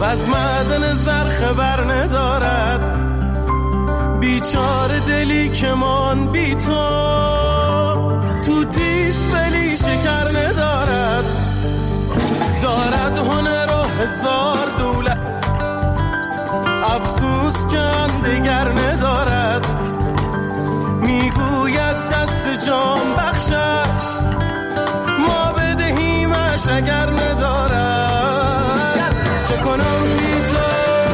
و از معدن زر خبر ندارد. بیچاره دلی که من بی تو تیز بلی شکر ندارد. دارد هنر و هزار دولت، افسوس که آن دیگر ندارد. میگوید دست جان بخشش، ما بدهیمش اگر ندارد. چه کنم بی تو؟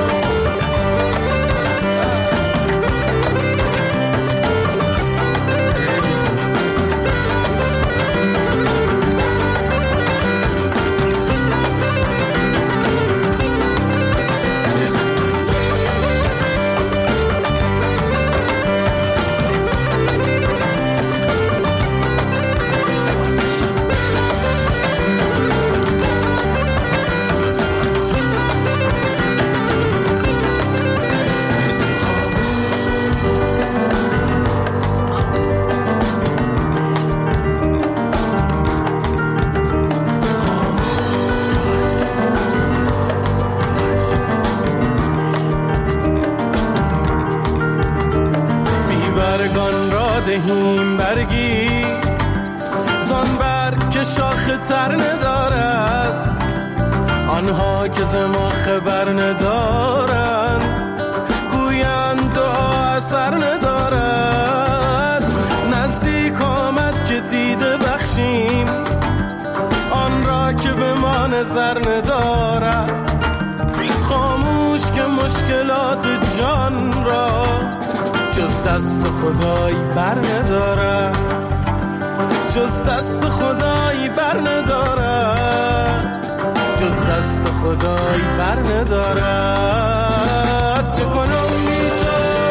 دهیم برگی زان برگ که شاخه تر ندارد. آنها که ز ما خبر ندارند گویند دعا اثر ندارد. نزدیک آمد که دیده بخشیم آن را که به ما نظر ندارد. خاموش که مشکلات جان را جز دست خدای بر نداره، جز دست خدای بر نداره، جز دست خدای بر نداره. چه کنم بی تو؟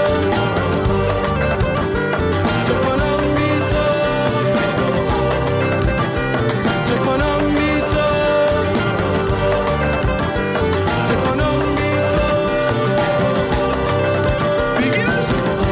چه کنم بی تو؟ چه کنم بی تو؟ چه کنم بی تو؟ بگیرش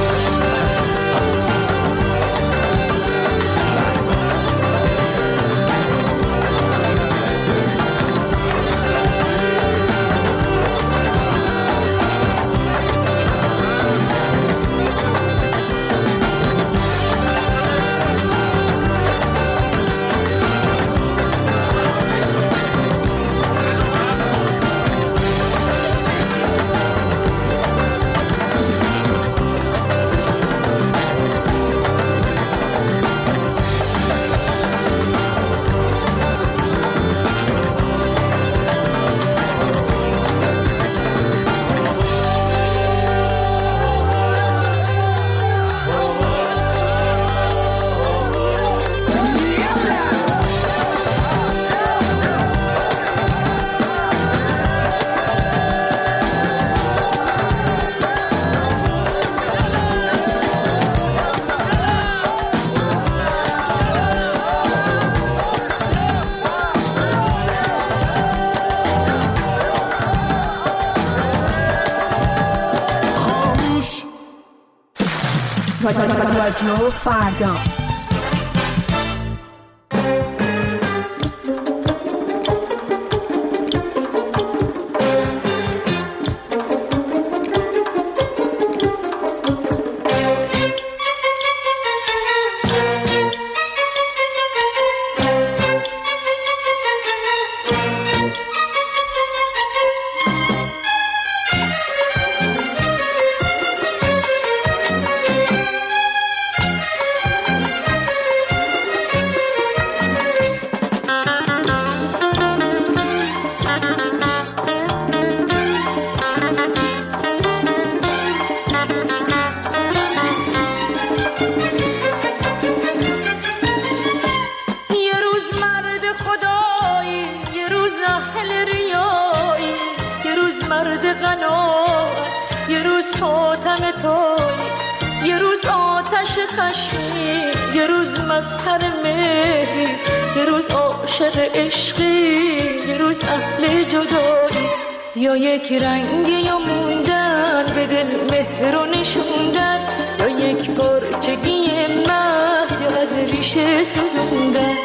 رادیو فردا. یا یک رنگ یا موندن به دل مهر و نشوندن، یا یک پرچگی محض یا از ریشه سوزوندن.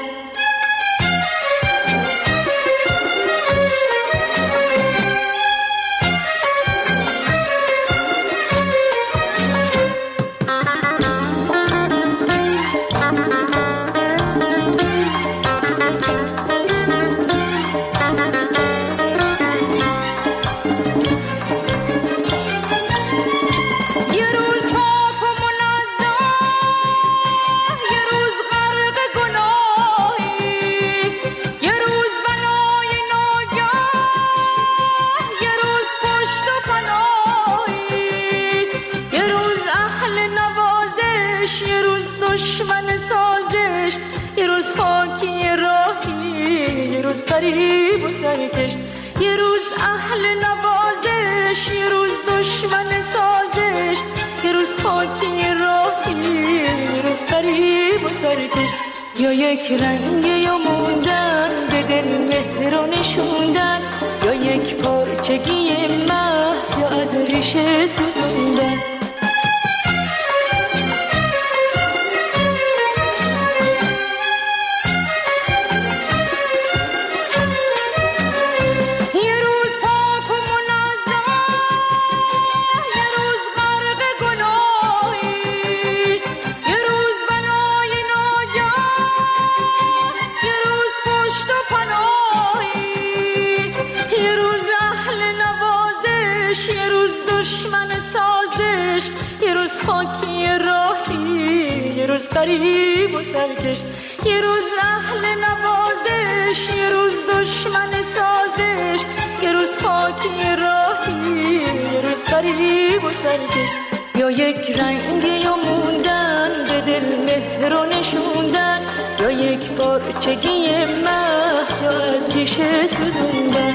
غریب و سرکش. یه روز اهل نوازش، یه روز دشمن سازش، یه روز خاکی راهی، یه روز غریب و سرکش. یا یک رنگ یا موندن به دل مهر و نشوندن، یا یک پارچگی محض یا از ریشه سوزوندن. غریب و سرکش. یه روز اهل نوازش، یه روز دشمن سازش، یه روز خاکی راهی، یه روز غریب و سرکش. یا یک رنگ یا موندن به دل مهر و نشوندن، یا یک پارچگی محض یا از ریشه سوزوندن.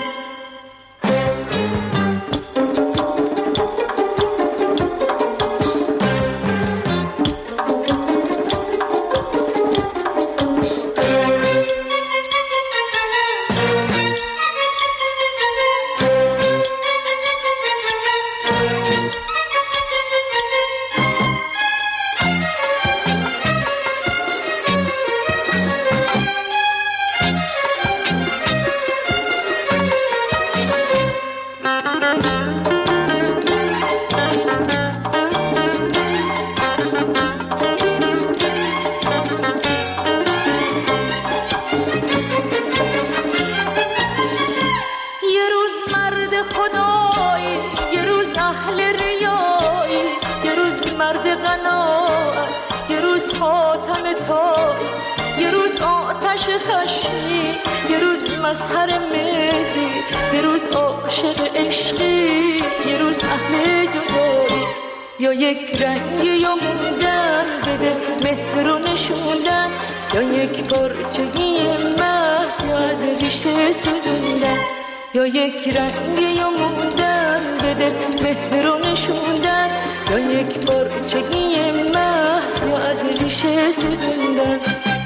مسخر مهری، یه روز عاشق عشقی، یه روز اهل جدایی. یا یک رنگ یا موندن به دل مهر و نشوندن، یا یک پارچگی محض یا از ریشه سوزوندن. یا یک رنگ یا موندن به دل مهر و نشوندن، یا یک پارچگی محض یا از ریشه سوزوندن.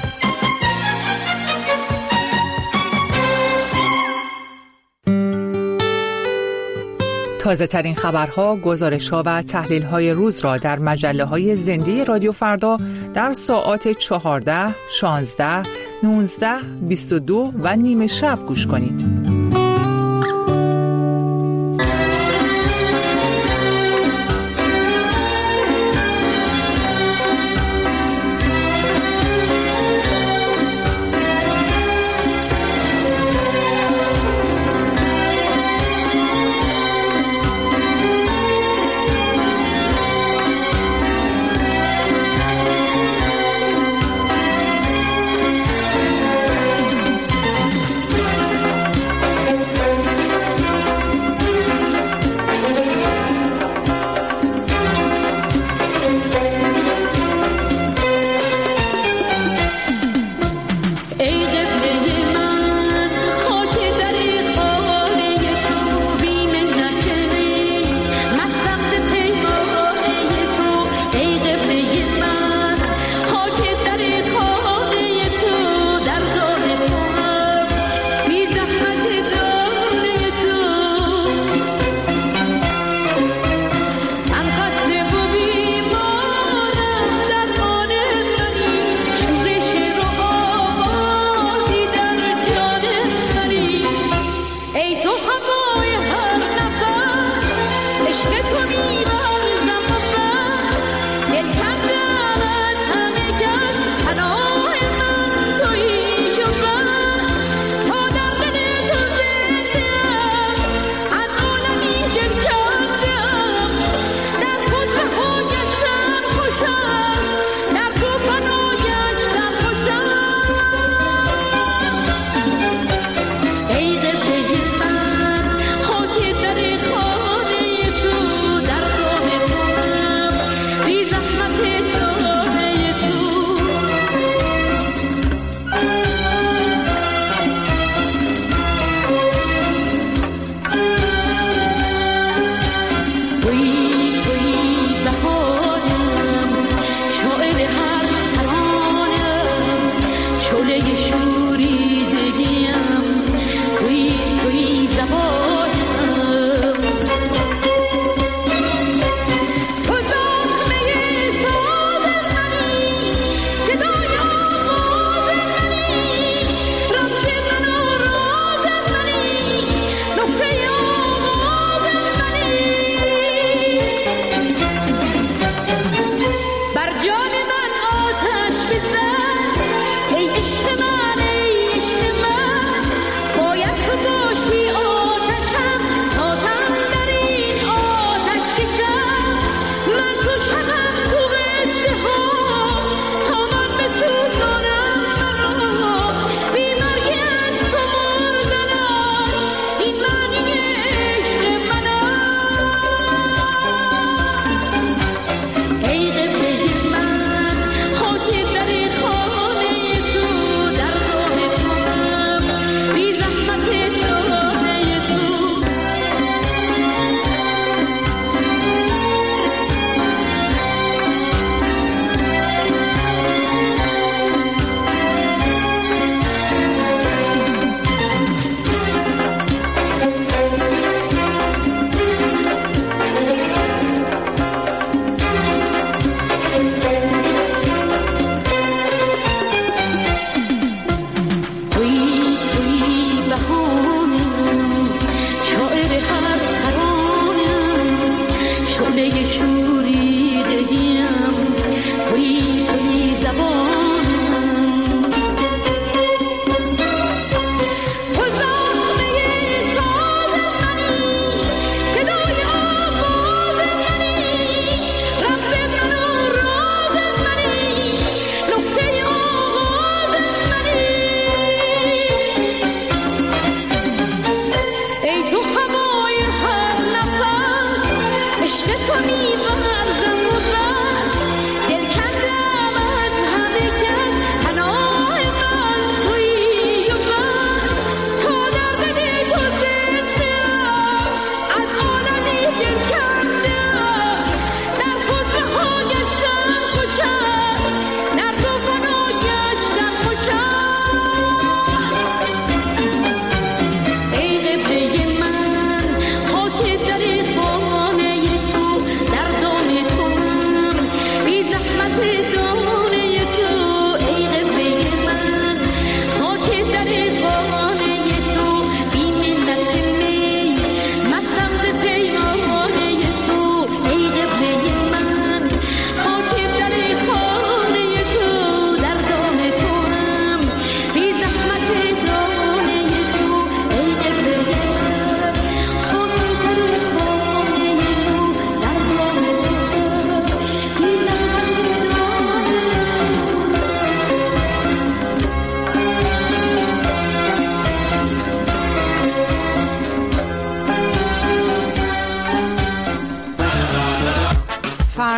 تازه ترین خبرها، گزارش‌ها و تحلیل‌های روز را در مجله‌های زنده رادیو فردا در ساعات 14، 16، 19، 22 و نیمه شب گوش کنید.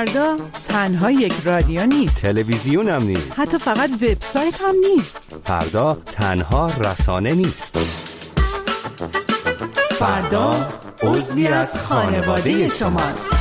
فردا تنها یک رادیو نیست، تلویزیون هم نیست، حتی فقط وبسایت هم نیست. فردا تنها رسانه نیست. فردا عضوی از خانواده شماست.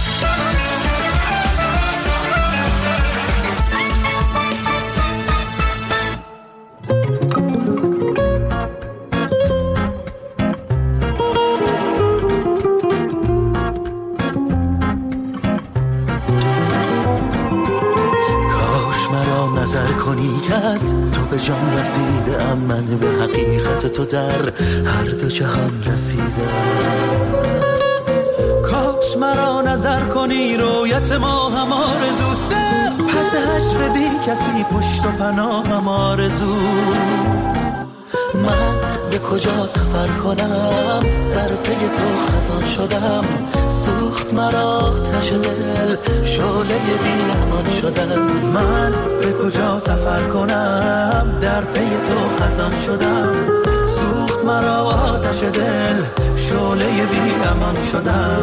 تو به جان رسیده ام، من به حقیقت تو در هر دو جهان رسیدم. کاش مرا نظر کنی، رویت ما هم آرزوست، پس حشر بی کسی پشت و پناه هم آرزوست. من به کجا سفر کنم، در پی تو خزان شدم، سوخت مرا آتش دل، شعله بی امان شدم. من به کجا سفر کنم، در پی تو خزان شدم، سوخت مرا آتش دل، شعله بی امان شدم.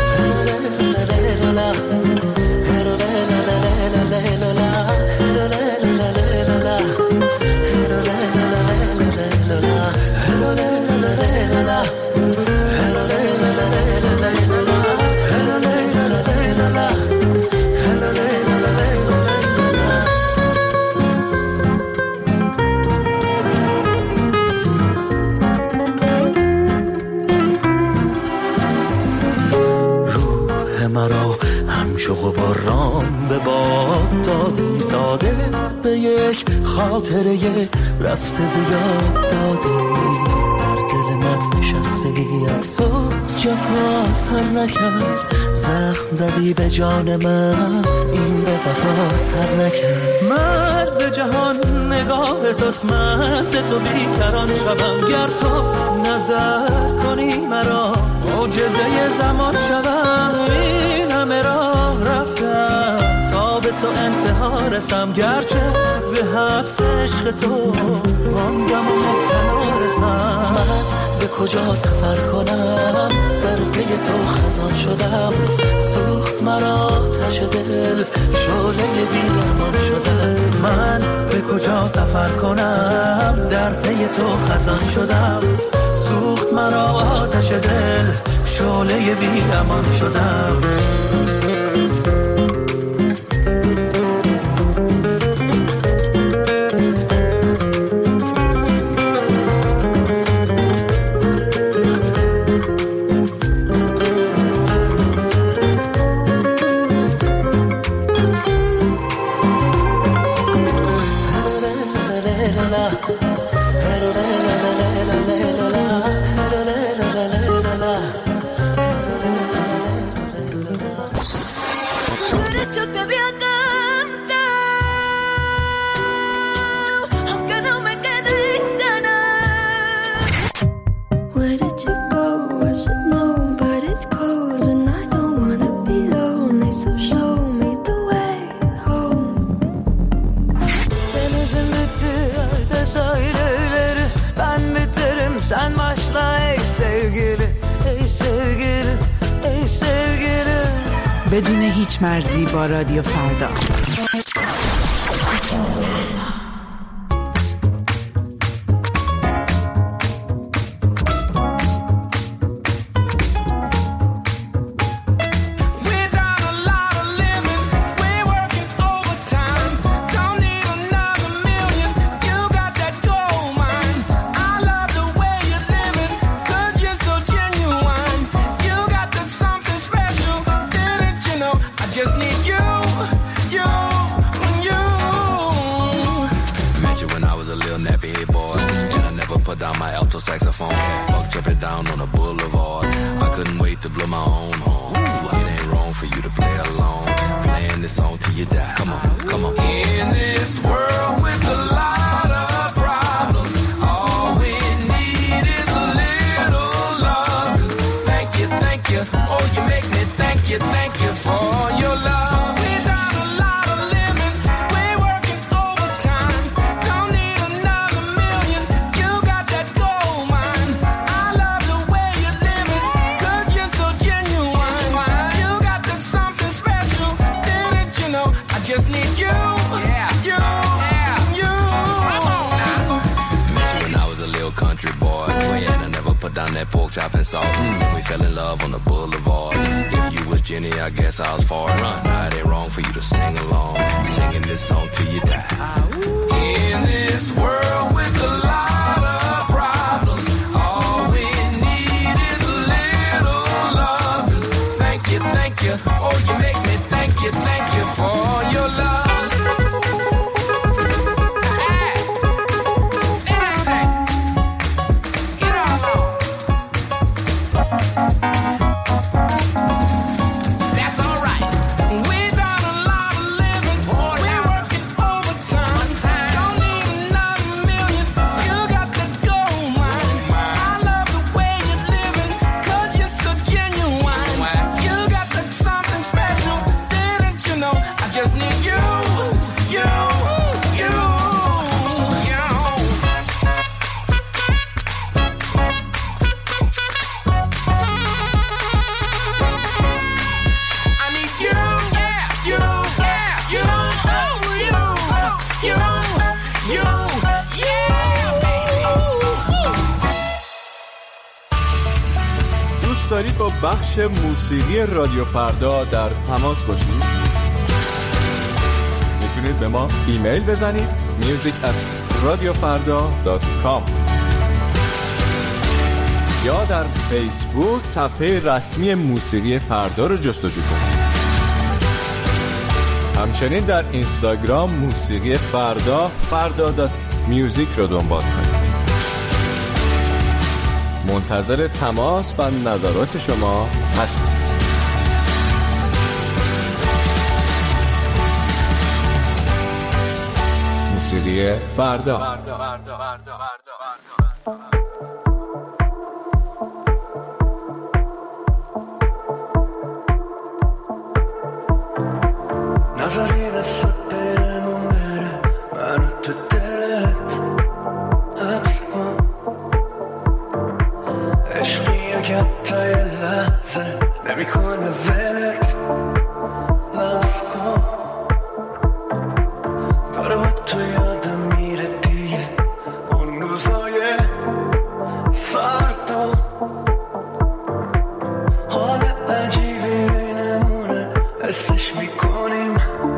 مرا همشو باران به باد دادی، ساده به یک خاطره رفته زیاد دادی. در دل من نشسته ای، از تو جفا سر نکرد، زخم زدی به جان من، این به وفا سر نکرد. مرز جهان نگاه توست، من ز تو بیکران شدم، گر تو نظر کنی مرا معجزه زمان شدم. این همه راه رفتم تا به تو انتها رسم، گرچه به حبس عشق تو ماندم و مبتلا رسم. من به کجا سفر کنم، در پی تو خزان شدم، سوخت مرا آتش دل، شعله بی امان شدم. من به کجا سفر کنم، در پی تو خزان شدم، سوخت مرا آتش دل، شعله بی امان شدم. بدون هیچ مرزی با رادیو فردا. chopping salt. Then we fell in love on the boulevard. If you was Jenny, I guess I was far run. Now it ain't wrong for you to sing along, singing this song till you die. In this world with a lot of problems, all we need is a little love. Thank you, oh you make me thank you for your love. دارید با بخش موسیقی رادیو فردا در تماس باشید؟ میتونید به ما ایمیل بزنید music@radiofarda.com یا در فیسبوک صفحه رسمی موسیقی فردا رو جستجو کنید. همچنین در اینستاگرام موسیقی فردا.music رو دنبال کنید. منتظر تماس و نظرات شما هستیم. موسیقی فردا. نظری نسبت بینمون بره منو تو دلت حبس کن، عشقی که حتی یه لحظه نمیکنه ولت لمس کن، داره با تو یادم میره دیگه اون روزای سرد و حال عجیبی بینمونه حسش میکنیم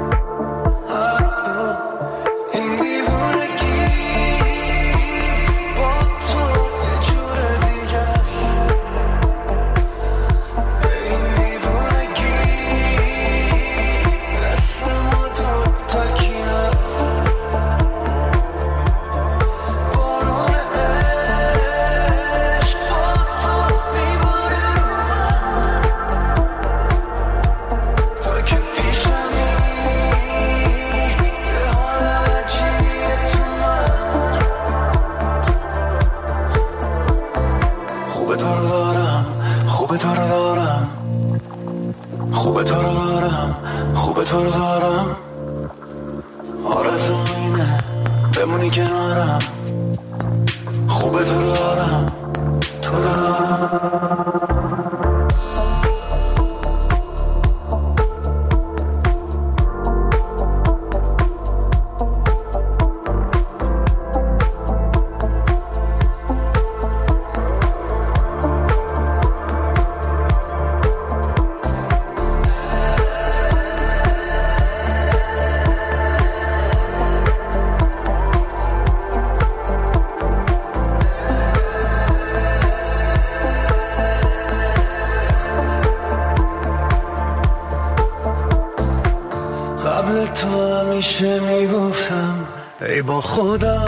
همیشه میگفتم ای با خدا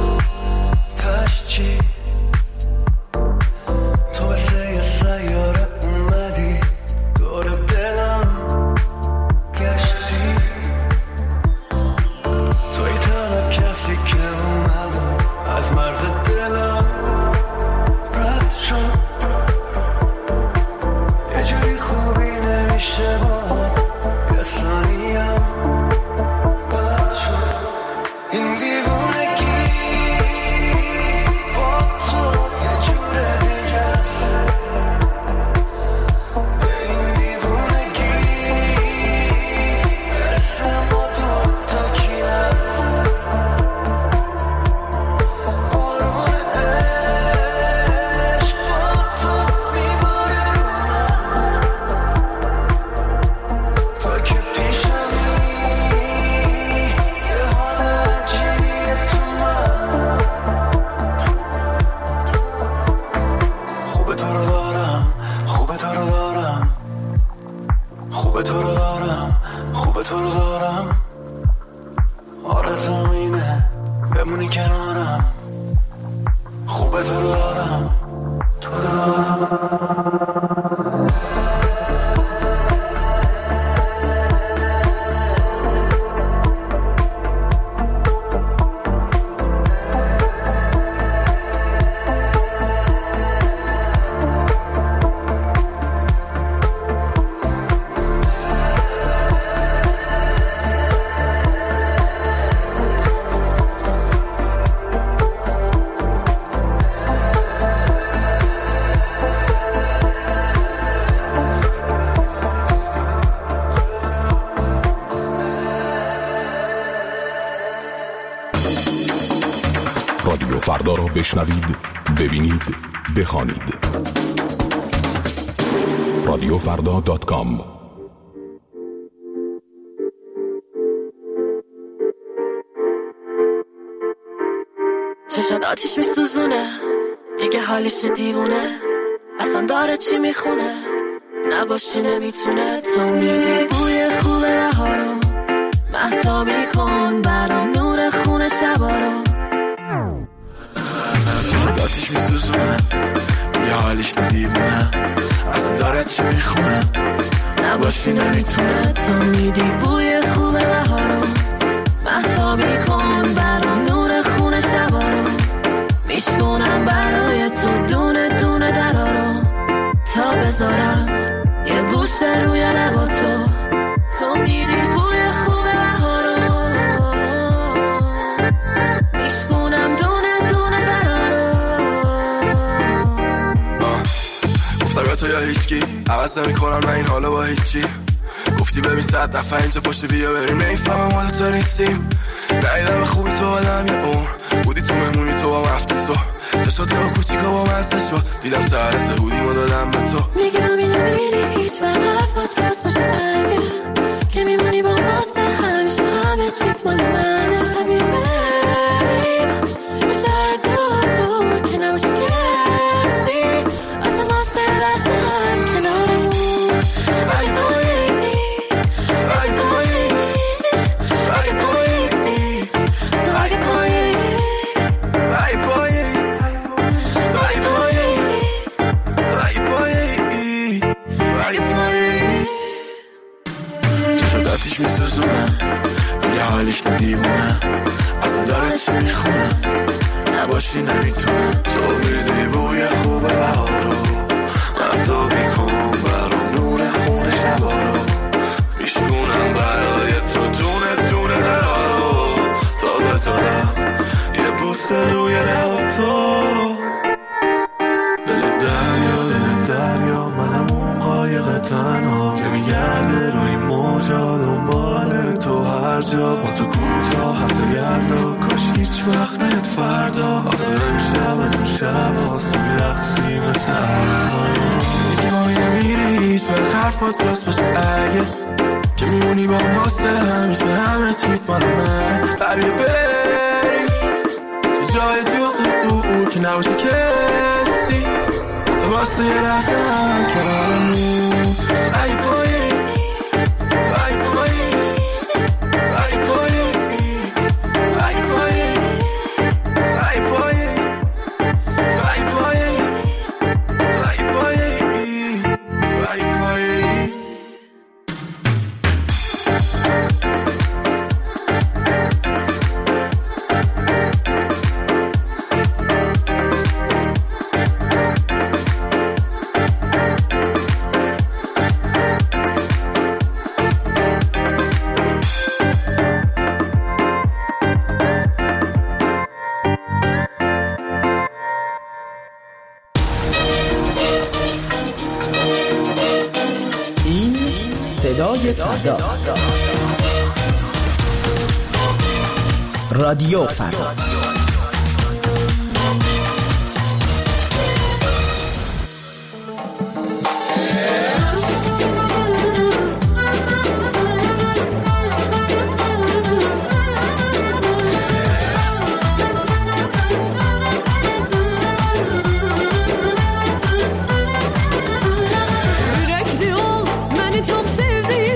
تشچی تو مثل یه سیاره اومدی دور دلم گشتی، توی تنها کسی که اومد از مرز دلم رد شد، یه جوری خوبی نمیشه باید یه ثانیم بد شد، این دیوونگی با خوبه تو رو دارم، خوبه تو رو دارم، آرزوم اینه بمونی کنارم، خوبه تو رو دارم، تو رو دارم. رادیو فردا را بشنوید، ببینید، بخوانید. radiofrda.com. چشات آتیش میسوزونه، دیگه حالش دیوونه، اصلا داره چی میخونه، نباشی نمیتونه. تو میدی بوی خوب بهارو، مهتابی کن برام نور خونه شبارو. چشات آتیش میسوزونه، دیگه حالش دیوونه، اصلا داره چی میخونه، نباشی نمیتونه. تو میدی بوی خوب بهارو، مهتابی کن برام نور خونه شبارو. میشکنم برای تو دونه دونه درارو، تا بذارم یه بوسه روی لبا تو. تو میدی بوی خوب بهارو، میشکنم دونه دونه درارو. گفتم تو یا هیچکی عوض نمی‌کنم من این حالا با هیچی. گفتی ببین 100 دفعه اینجا پشت بیا بریم، نمیفهمم ما دوتا نیستیم. ندیدم خوبی تو آدم یه عمر بودی، تو مهمونی تو با مفته سو چشات یا کوچیکا با مزه شد، دیدم سرت بودیم و دادم به تو. میگم اینو میری هیچ وقت حرفات راست باشه اگه که میمونی با واسه همیشه، همه چیت مال منه. همین بریم یه جای دور که نباشه کسی، حتی واسه لحظه هم کنارمون. ای بایی ای بایی ای بایی تو اگه پایی ای بایی ای بایی چشات آتیش میسوزونه، دیگه حالیش ندیوونه، اصلا داره چی میخونه، نباشی نمیتونه. تو میدی بوی خوب بهارو، مهتابی کن برام نور خونه شبارو. میشکنم برای تو دونه دونه درارو، تا بذارم یه بوسه روی لب تو. دریا منم اون قایق تنها که میگرده روی موجا، دنبال تو هر جا با تو کوتاه هم تو یلدا. کاش هیچ وقت نید فردا، آخه امشب از اون شب هاست میرقصی مثل میگی ما نمیری هیچ وقت حرفات راست باشه اگه که میمونی با واسه همیشه، همه چیت مال من. ببی بری تو جای دور که نباشه کسی، تو واسه یه لحظه هم کنارمون. ای بایی ای بایی ای بایی ای بایی ای بایی ای بایی ای بایی ای بایی. صدای فردا، رادیو فردا. Yürekli ol, beni çok sevdiğim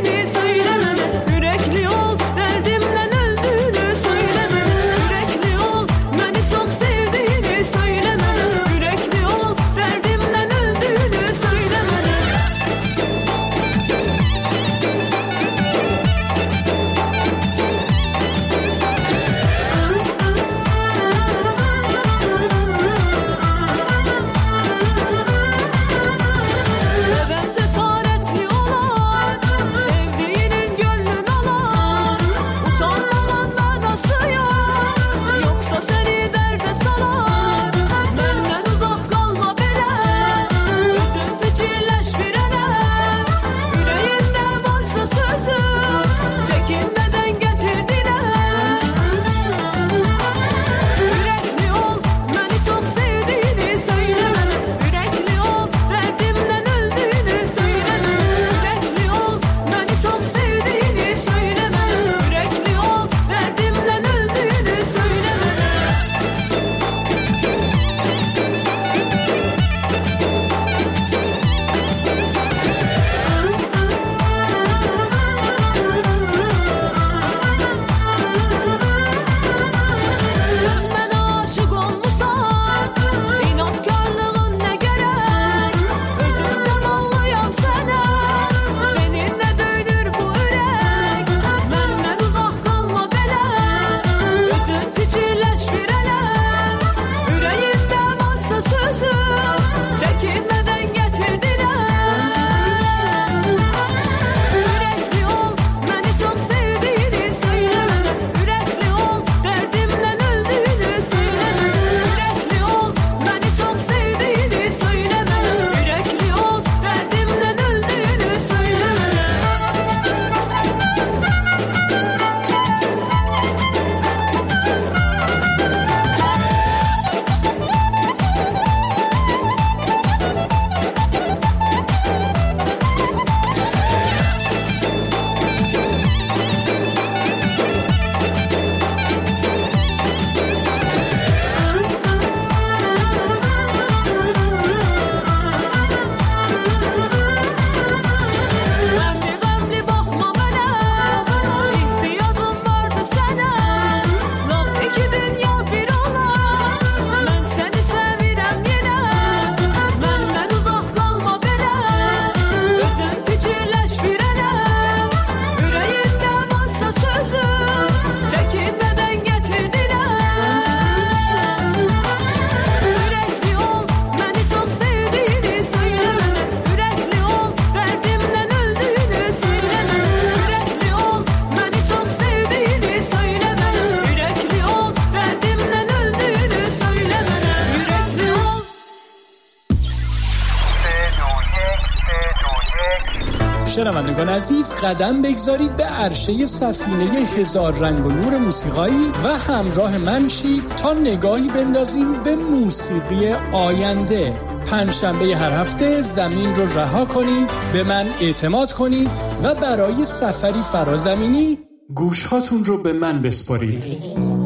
شنوندگان عزیز، قدم بگذارید به عرشه سفینه هزار رنگ و نور موسیقایی و همراه من شید تا نگاهی بندازیم به موسیقی آینده. پنجشنبه هر هفته زمین رو رها کنید، به من اعتماد کنید و برای سفری فرازمینی گوشهاتون رو به من بسپارید.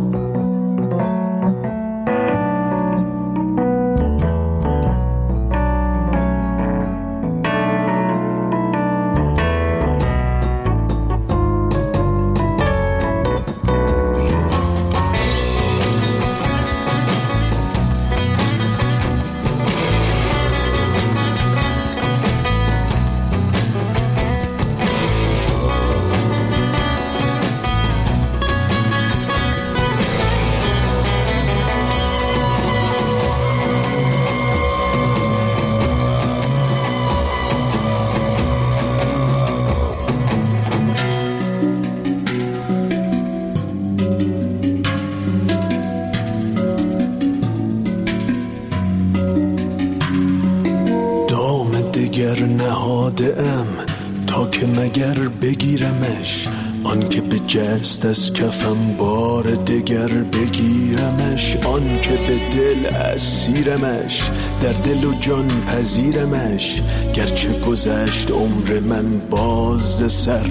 تا که مگر بگیرمش، آن که به جست از کفم بار دگر بگیرمش، آن که به دل اسیرمش، در دل و جان پذیرمش، گرچه گذشت عمر من باز سر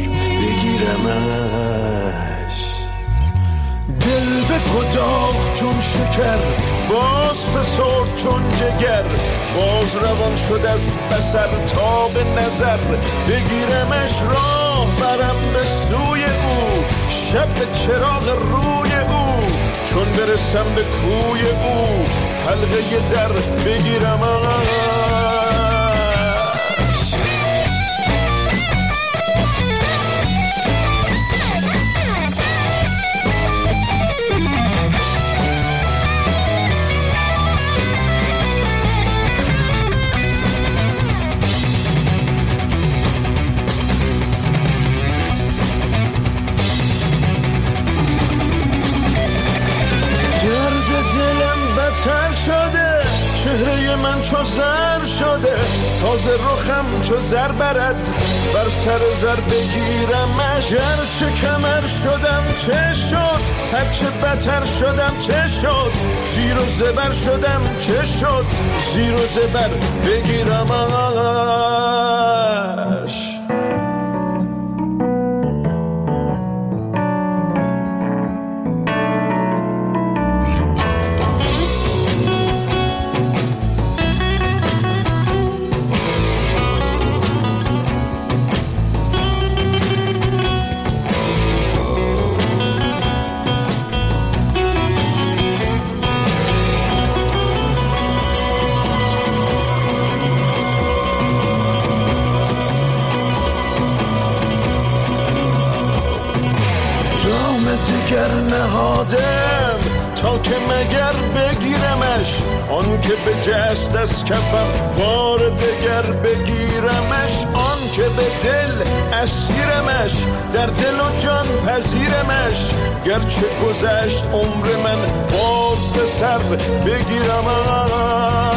بگیرمش. دل به کداغ چون شکر، باز فسرد چون جگر، باز روان شد از بصر تا به نظر بگیرمش. راه برم به سوی او، شب چراغ روی او، چون برسم به کوی او، حلقه در بگیرمش. چهره من چو زر شده، تازه رخم چو زر برد، بر سر زر بگیرمش. هرچه کمر شدم چه شد، هرچه بتر شدم چه شد، زیر و زبر شدم چه شد، زیر و زبر بگیرمش. نهادم تا که مگر بگیرمش، آن که به جست از کفم بار دگر بگیرمش، آن که به دل اسیرمش، در دل و جان پذیرمش، گرچه گذشت عمر من باز سر بگیرمش.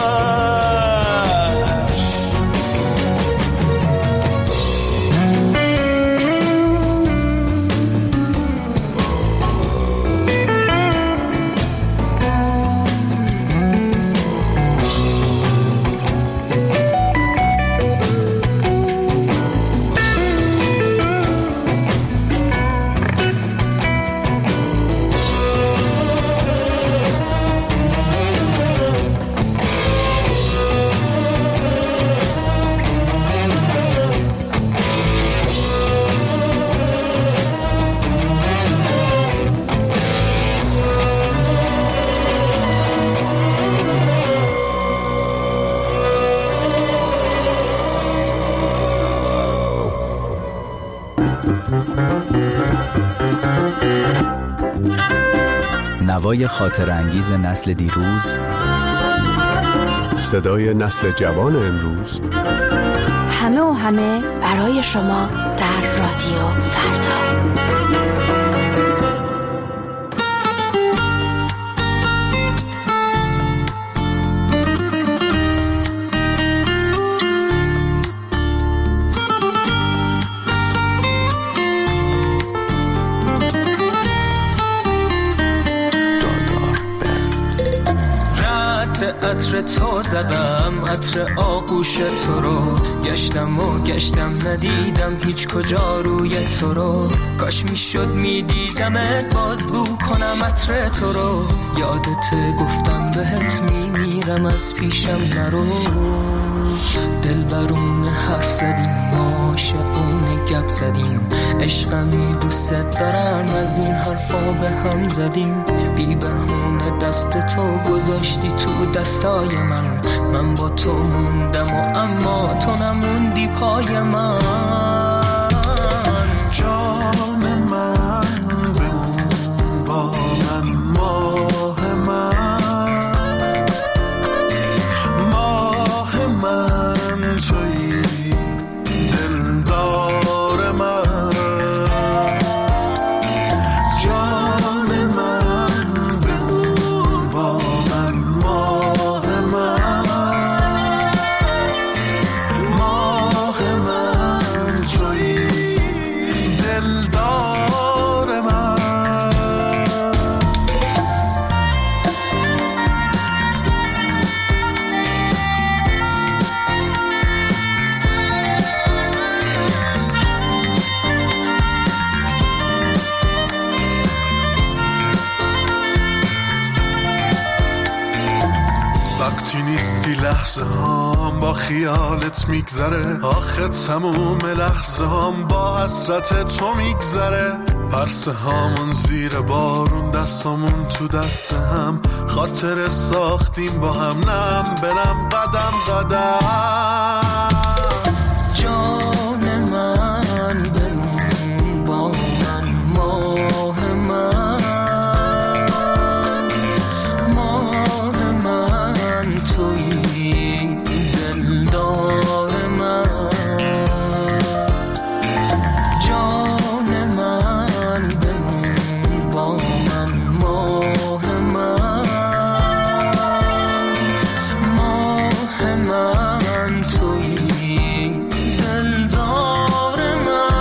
نوای خاطر انگیز نسل دیروز، صدای نسل جوان امروز، همه و همه برای شما در رادیو فردا. عطر تو زدم، عطر آغوش تو رو گشتم و گشتم ندیدم هیچ کجا روی تو رو. کاش میشد میدیدمت باز بو کنم عطر تو رو. یادت گفتم بهت میمیرم از پیشم نرو. دل برون حرف زدیم عاشقونه گپ زدیم، عشقمی دوست دارم از این حرفا به هم زدیم. بی بهونه دست تو گذاشتی تو دستای من، من با تو موندم و اما تو نموندی پای من. جان من بمون با من، ماه من، ماه من تویی دلدار من. جان من بمون با من، ماه من، ماه من تویی دلدار من. وقتی نیستی لحظه هام با خیالت میگذره، آخه تموم لحظه هام با حسرت تو میگذره. پرسه هامون زیر بارون، دستامون تو دست هم، خاطر ساختیم با هم نم برم قدم قدم. جان من بمون با من، ماه من، ماه من تویی دلدار من. جان من بمون با من، ماه من، ماه من تویی دلدار من.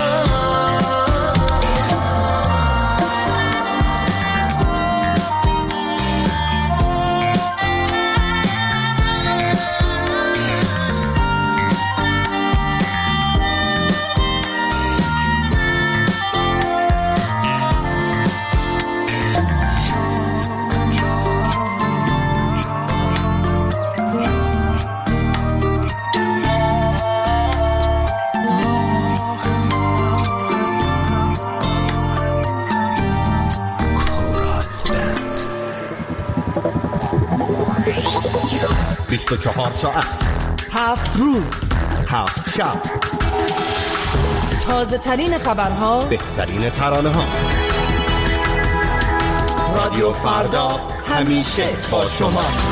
بیست و 24 ساعت، 7 روز، 7 شب، تازه ترین خبرها، بهترین ترانه ها. رادیو فردا همیشه با شماست.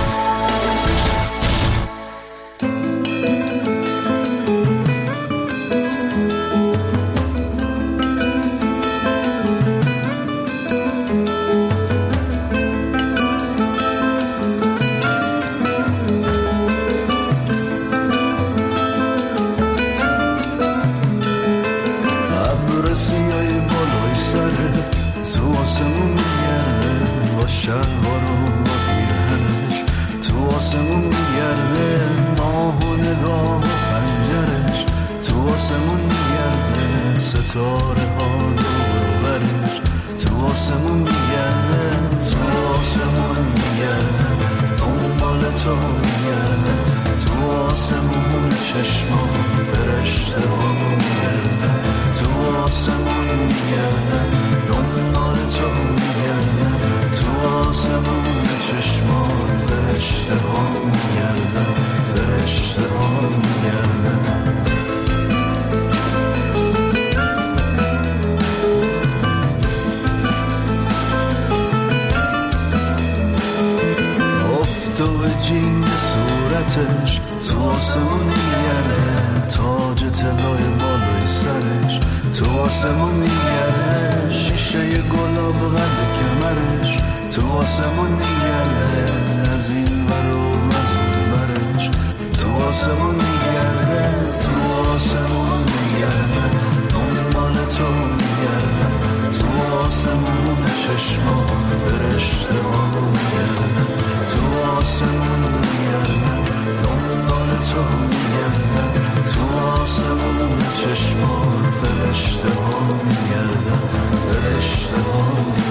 تو آسمون میگرده، تاج طلای بالای سرش تو آسمون میگرده، شیشه گلاب قد کمرش تو آسمون میگرده، از این ور و از اون برش تو آسمون میگرده، تو آسمون میگرده، دنبال تو میگرده، تو آسمون چشمان برشته ها میگرده، تو آسمون چشمان فرشته ها میگردن فرشته ها